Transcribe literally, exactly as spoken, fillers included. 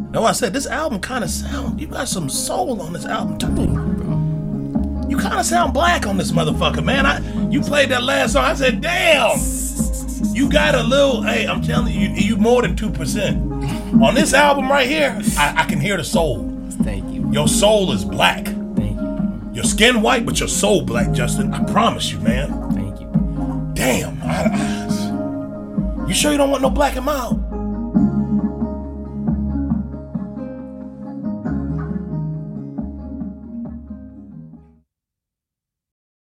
No, I said this album kind of sound. You got some soul on this album too. You kind of sound black on this motherfucker, man. I you played that last song. I said, damn. You got a little. Hey, I'm telling you, you, you more than two percent on this album right here. I, I can hear the soul. Thank you. Your soul is black. Thank you. Your skin white, but your soul black, Justin. I promise you, man. Thank you. Damn. I, I, you sure you don't want no black in my out?